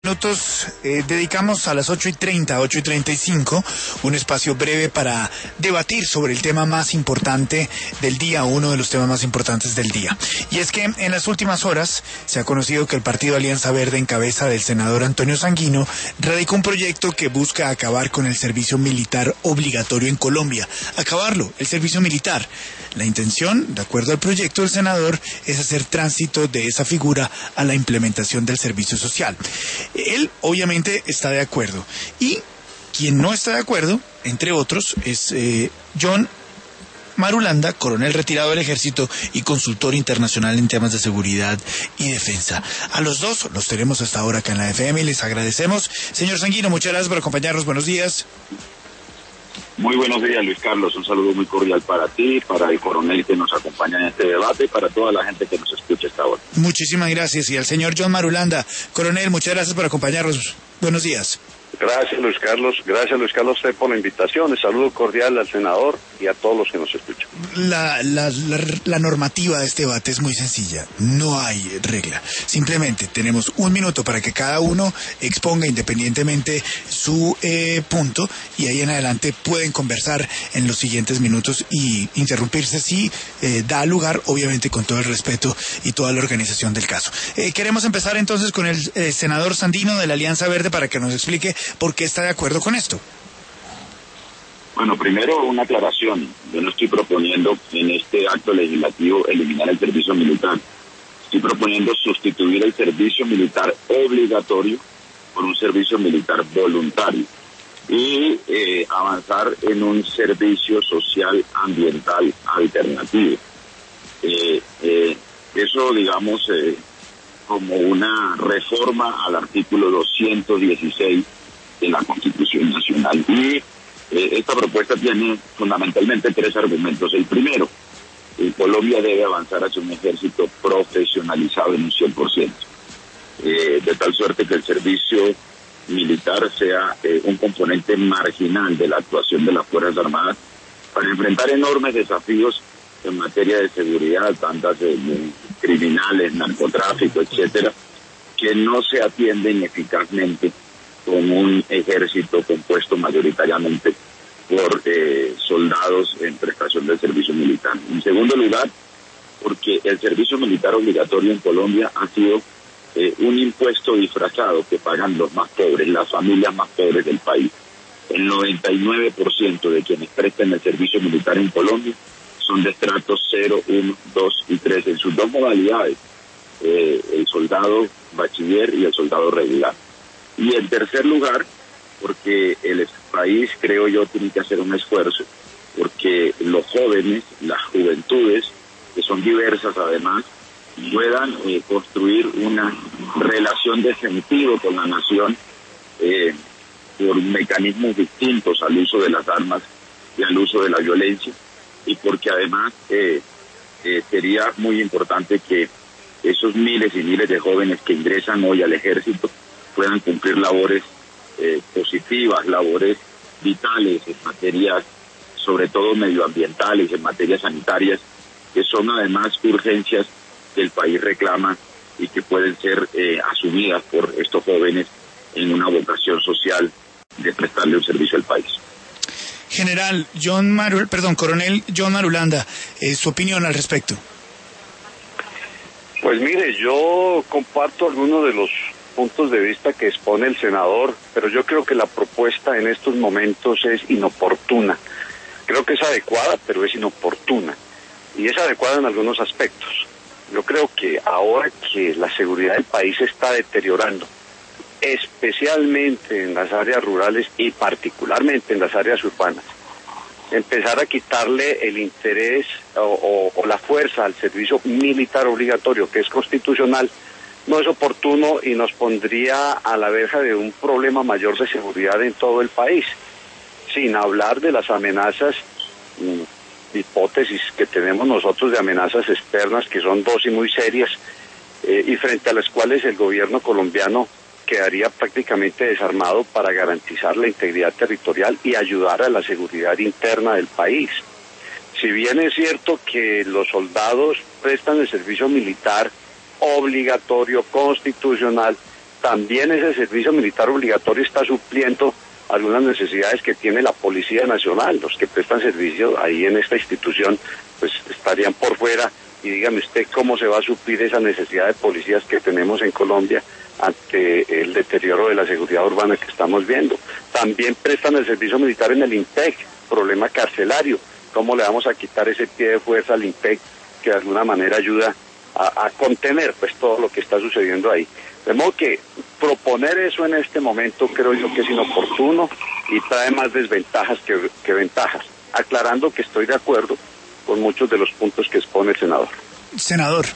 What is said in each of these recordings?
Minutos dedicamos a las 8:30, 8:35, un espacio breve para debatir sobre el tema más importante del día, uno de los temas más importantes del día. Y es que en las últimas horas se ha conocido que el Partido Alianza Verde, en cabeza del senador Antonio Sanguino, radicó un proyecto que busca acabar con el servicio militar obligatorio en Colombia. Acabarlo, el servicio militar. La intención, de acuerdo al proyecto del senador, es hacer tránsito de esa figura a la implementación del servicio social. Él obviamente está de acuerdo, y quien no está de acuerdo, entre otros, es John Marulanda, coronel retirado del Ejército y consultor internacional en temas de seguridad y defensa. A los dos los tenemos hasta ahora acá en la FM y les agradecemos. Señor Sanguino, muchas gracias por acompañarnos. Buenos días. Muy buenos días, Luis Carlos. Un saludo muy cordial para ti, para el coronel que nos acompaña en este debate y para toda la gente que nos escucha hasta ahora. Muchísimas gracias. Y al señor John Marulanda, coronel, muchas gracias por acompañarnos. Buenos días. Gracias, Luis Carlos. Gracias, Luis Carlos, a usted por la invitación. Un saludo cordial al senador y a todos los que nos escuchan. La normativa de este debate es muy sencilla. No hay regla. Simplemente tenemos un minuto para que cada uno exponga independientemente su punto, y ahí en adelante pueden conversar en los siguientes minutos y interrumpirse si da lugar, obviamente con todo el respeto y toda la organización del caso. Queremos empezar entonces con el senador Sandino de la Alianza Verde para que nos explique por qué está de acuerdo con esto. Bueno, primero una aclaración. Yo no estoy proponiendo en este acto legislativo eliminar el servicio militar. Estoy proponiendo sustituir el servicio militar obligatorio por un servicio militar voluntario y avanzar en un servicio social ambiental alternativo. Eso, digamos, como una reforma al artículo 216 de la Constitución Nacional. Y esta propuesta tiene fundamentalmente tres argumentos. El primero, Colombia debe avanzar hacia un ejército profesionalizado en un 100%, de tal suerte que el servicio militar sea un componente marginal de la actuación de las Fuerzas Armadas para enfrentar enormes desafíos en materia de seguridad, bandas criminales, narcotráfico, etcétera, que no se atienden eficazmente con un ejército compuesto mayoritariamente por soldados en prestación del servicio militar. En segundo lugar, porque el servicio militar obligatorio en Colombia ha sido un impuesto disfrazado que pagan los más pobres, las familias más pobres del país. El 99% de quienes prestan el servicio militar en Colombia son de estratos 0, 1, 2 y 3, en sus dos modalidades, el soldado bachiller y el soldado regular. Y en tercer lugar, porque el país, creo yo, tiene que hacer un esfuerzo, porque los jóvenes, las juventudes, que son diversas además, puedan construir una relación de sentido con la nación por mecanismos distintos al uso de las armas y al uso de la violencia, y porque además sería muy importante que esos miles y miles de jóvenes que ingresan hoy al ejército puedan cumplir labores positivas, labores vitales en materias, sobre todo medioambientales, en materias sanitarias, que son además urgencias que el país reclama y que pueden ser asumidas por estos jóvenes en una vocación social de prestarle un servicio al país. Coronel John Marulanda, su opinión al respecto. Pues mire, yo comparto algunos de los puntos de vista que expone el senador, pero yo creo que la propuesta en estos momentos es inoportuna. Creo que es adecuada, pero es inoportuna. Y es adecuada en algunos aspectos. Yo creo que ahora que la seguridad del país se está deteriorando, especialmente en las áreas rurales y particularmente en las áreas urbanas, empezar a quitarle el interés o la fuerza al servicio militar obligatorio, que es constitucional, no es oportuno y nos pondría a la verja de un problema mayor de seguridad en todo el país, sin hablar de las amenazas, hipótesis que tenemos nosotros de amenazas externas, que son dos y muy serias, y frente a las cuales el gobierno colombiano quedaría prácticamente desarmado para garantizar la integridad territorial y ayudar a la seguridad interna del país. Si bien es cierto que los soldados prestan el servicio militar obligatorio, constitucional, también ese servicio militar obligatorio está supliendo algunas necesidades que tiene la Policía Nacional. Los que prestan servicio ahí en esta institución pues estarían por fuera, y dígame usted cómo se va a suplir esa necesidad de policías que tenemos en Colombia ante el deterioro de la seguridad urbana que estamos viendo. También prestan el servicio militar en el INPEC, problema carcelario. ¿Cómo le vamos a quitar ese pie de fuerza al INPEC que de alguna manera ayuda a contener pues todo lo que está sucediendo ahí? De modo que proponer eso en este momento creo yo que es inoportuno y trae más desventajas que ventajas, aclarando que estoy de acuerdo con muchos de los puntos que expone el senador. Senador.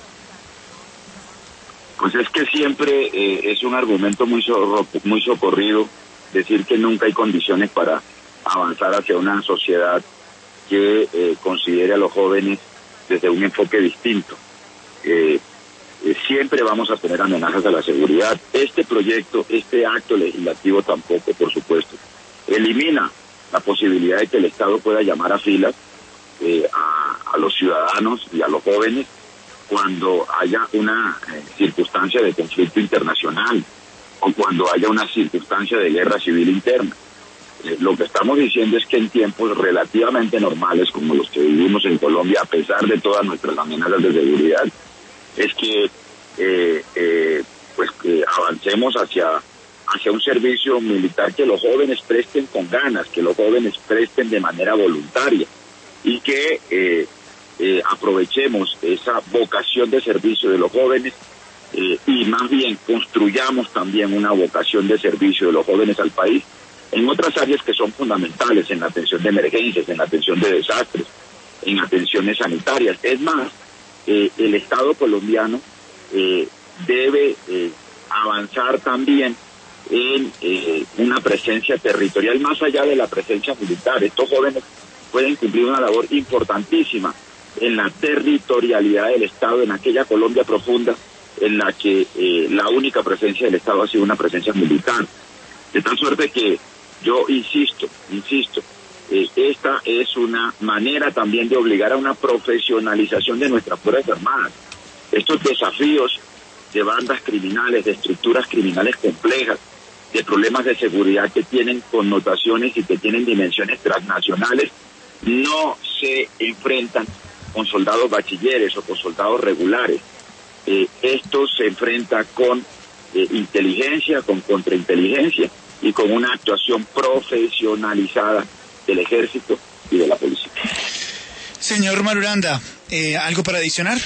Pues es que siempre es un argumento muy socorrido decir que nunca hay condiciones para avanzar hacia una sociedad que considere a los jóvenes desde un enfoque distinto. Siempre vamos a tener amenazas a la seguridad. Este proyecto, este acto legislativo tampoco, por supuesto, elimina la posibilidad de que el Estado pueda llamar a filas a los ciudadanos y a los jóvenes cuando haya una circunstancia de conflicto internacional o cuando haya una circunstancia de guerra civil interna. Lo que estamos diciendo es que en tiempos relativamente normales como los que vivimos en Colombia, a pesar de todas nuestras amenazas de seguridad, es que que avancemos hacia un servicio militar que los jóvenes presten con ganas, que los jóvenes presten de manera voluntaria y que aprovechemos esa vocación de servicio de los jóvenes y más bien construyamos también una vocación de servicio de los jóvenes al país en otras áreas que son fundamentales, en la atención de emergencias, en la atención de desastres, en atenciones sanitarias. Es más, el Estado colombiano debe avanzar también en una presencia territorial más allá de la presencia militar. Estos jóvenes pueden cumplir una labor importantísima en la territorialidad del Estado, en aquella Colombia profunda en la que la única presencia del Estado ha sido una presencia militar. De tal suerte que yo insisto, esta es una manera también de obligar a una profesionalización de nuestras Fuerzas Armadas. Estos desafíos de bandas criminales, de estructuras criminales complejas, de problemas de seguridad que tienen connotaciones y que tienen dimensiones transnacionales, no se enfrentan con soldados bachilleres o con soldados regulares. Esto se enfrenta con inteligencia, con contrainteligencia y con una actuación profesionalizada del ejército y de la policía. Señor Marulanda, ¿algo para adicionar?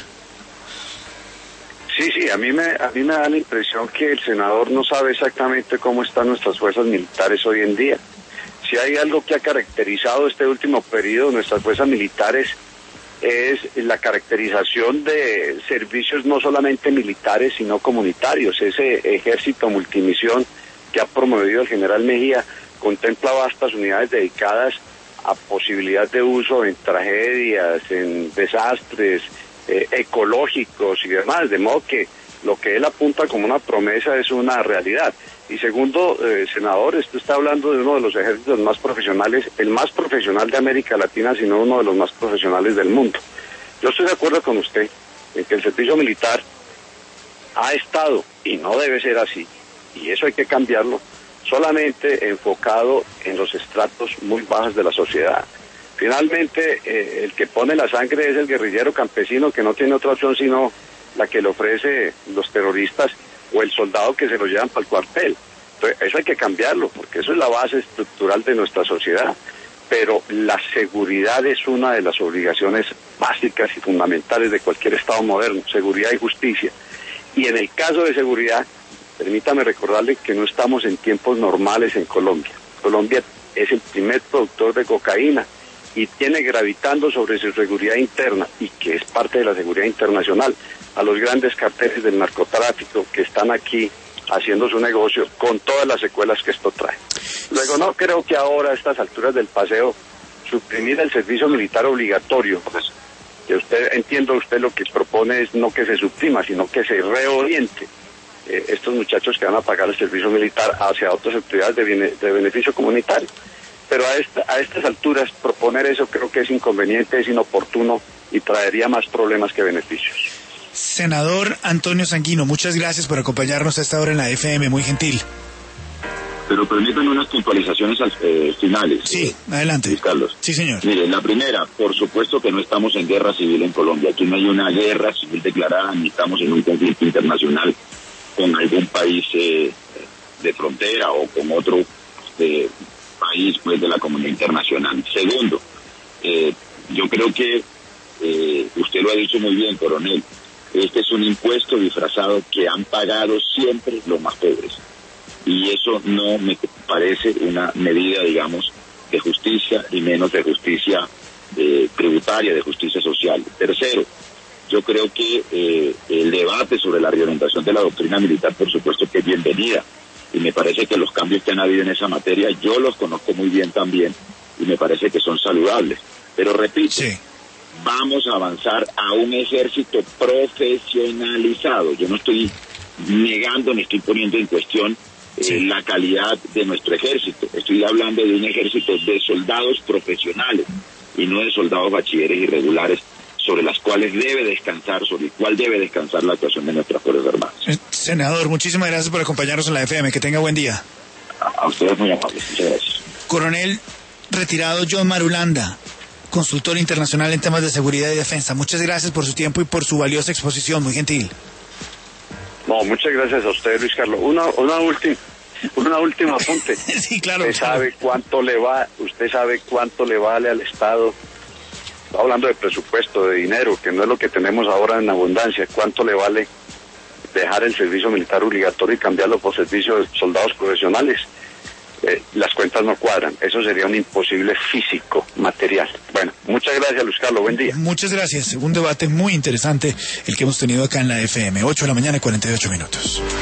Sí, a mí me da la impresión que el senador no sabe exactamente cómo están nuestras fuerzas militares hoy en día. Si hay algo que ha caracterizado este último periodo nuestras fuerzas militares es la caracterización de servicios no solamente militares sino comunitarios. Ese ejército multimisión que ha promovido el general Mejía contempla vastas unidades dedicadas a posibilidad de uso en tragedias, en desastres ecológicos y demás, de modo que lo que él apunta como una promesa es una realidad. Y segundo, senador, usted está hablando de uno de los ejércitos más profesionales, el más profesional de América Latina, sino uno de los más profesionales del mundo. Yo estoy de acuerdo con usted en que el servicio militar ha estado, y no debe ser así, y eso hay que cambiarlo, solamente enfocado en los estratos muy bajos de la sociedad. Finalmente, el que pone la sangre es el guerrillero campesino que no tiene otra opción sino la que le ofrece los terroristas o el soldado que se lo llevan para el cuartel. Entonces, eso hay que cambiarlo, porque eso es la base estructural de nuestra sociedad. Pero la seguridad es una de las obligaciones básicas y fundamentales de cualquier Estado moderno, seguridad y justicia. Y en el caso de seguridad, permítame recordarle que no estamos en tiempos normales en Colombia. Colombia es el primer productor de cocaína y tiene gravitando sobre su seguridad interna, y que es parte de la seguridad internacional, a los grandes carteles del narcotráfico que están aquí haciendo su negocio con todas las secuelas que esto trae. Luego, no creo que ahora a estas alturas del paseo suprimir el servicio militar obligatorio, pues, que usted lo que propone es no que se suprima, sino que se reoriente estos muchachos que van a pagar el servicio militar hacia otras actividades de beneficio comunitario. Pero a estas alturas proponer eso creo que es inconveniente, es inoportuno y traería más problemas que beneficios. Senador Antonio Sanguino, muchas gracias por acompañarnos a esta hora en la FM, muy gentil. Pero permítanme unas puntualizaciones finales. Sí, adelante. Luis Carlos. Sí, señor. Mire, la primera, por supuesto que no estamos en guerra civil en Colombia. Aquí no hay una guerra civil declarada, ni estamos en un conflicto internacional con algún país de frontera o con otro país pues de la comunidad internacional. Segundo, yo creo que usted lo ha dicho muy bien, coronel. Este es un impuesto disfrazado que han pagado siempre los más pobres. Y eso no me parece una medida, digamos, de justicia y menos de justicia tributaria, de justicia social. Tercero, yo creo que el debate sobre la reorientación de la doctrina militar, por supuesto que es bienvenida. Y me parece que los cambios que han habido en esa materia, yo los conozco muy bien también y me parece que son saludables. Pero repito, sí, vamos a avanzar a un ejército profesionalizado. Yo no estoy negando ni estoy poniendo en cuestión la calidad de nuestro ejército. Estoy hablando de un ejército de soldados profesionales y no de soldados bachilleres irregulares sobre el cual debe descansar la actuación de nuestras Fuerzas Armadas. Senador, muchísimas gracias por acompañarnos en la FM. Que tenga buen día. A ustedes muy amables. Muchas gracias. Coronel retirado John Marulanda, consultor internacional en temas de seguridad y defensa. Muchas gracias por su tiempo y por su valiosa exposición, muy gentil. No, muchas gracias a usted, Luis Carlos. Una última apunte. Sí, claro. Usted sabe cuánto le vale al Estado. Estoy hablando de presupuesto, de dinero, que no es lo que tenemos ahora en abundancia. ¿Cuánto le vale dejar el servicio militar obligatorio y cambiarlo por servicio de soldados profesionales? Las cuentas no cuadran. Eso sería un imposible físico, material. Bueno, muchas gracias, Luis Carlos. Buen día. Muchas gracias. Un debate muy interesante el que hemos tenido acá en la FM. 8 de la mañana, 48 minutos.